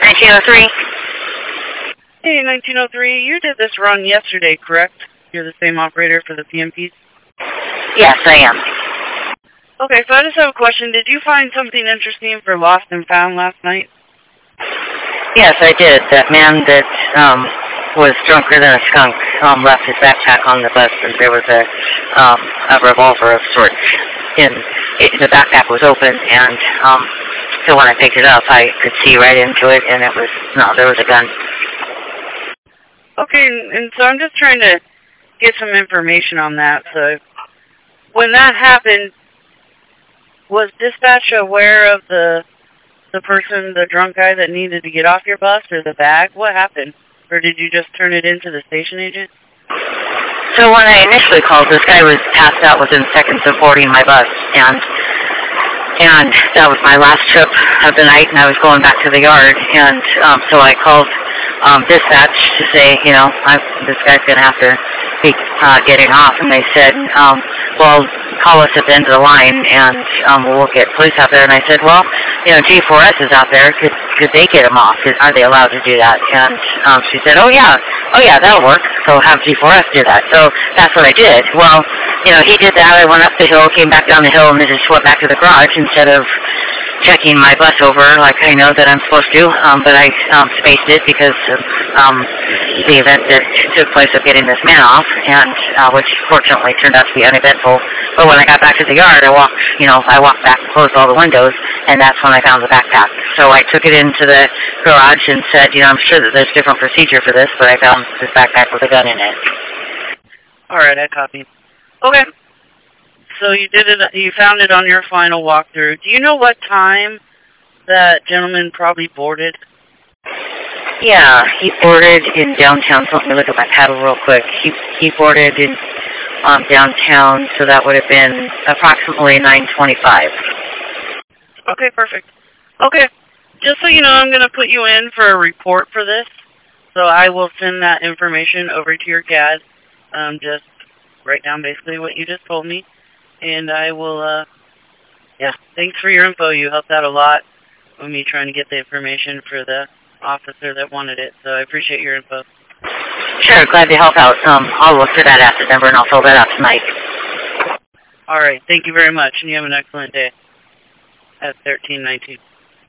1903? Hey, 1903, you did this run yesterday, correct? You're the same operator for the PMPs? Yes, I am. Okay, so I just have a question. Did you find something interesting for Lost and Found last night? Yes, I did. That man that was drunker than a skunk left his backpack on the bus, and there was a revolver of sorts. The backpack was open, and so when I picked it up, I could see right into it, and there was a gun. Okay, and so I'm just trying to get some information on that. So when that happened, was dispatch aware of the person, the drunk guy that needed to get off your bus, or the bag? What happened? Or did you just turn it into the station agent? So when I initially called, this guy was passed out within seconds of boarding my bus, and that was my last trip of the night, and I was going back to the yard, and so I called dispatch to say, this guy's going to have to be getting off, and they said, well, call us at the end of the line, and we'll get police out there. And I said, well, G4S is out there. Could they get him off? Are they allowed to do that? And she said, oh yeah, that'll work. So have G4S do that. So that's what I did. Well, he did that. I went up the hill, came back down the hill, and then just went back to the garage instead of checking my bus over like I know that I'm supposed to, but I spaced it because of the event that took place of getting this man off, and which fortunately turned out to be uneventful. But when I got back to the yard, I walked back and closed all the windows, and that's when I found the backpack. So I took it into the garage and said, I'm sure that there's different procedure for this, but I found this backpack with a gun in it. All right, I copied. Okay. So you did it. You found it on your final walkthrough. Do you know what time that gentleman probably boarded? Yeah, he boarded in downtown. So let me look at my paddle real quick. He boarded in downtown, so that would have been approximately 9:25. Okay, perfect. Okay, just so you know, I'm going to put you in for a report for this. So I will send that information over to your CAD. Just write down basically what you just told me. And I will, thanks for your info. You helped out a lot with me trying to get the information for the officer that wanted it. So I appreciate your info. Sure, glad to help out. I'll look for that asset number and I'll fill that out tonight. All right, thank you very much, and you have an excellent day at 1319.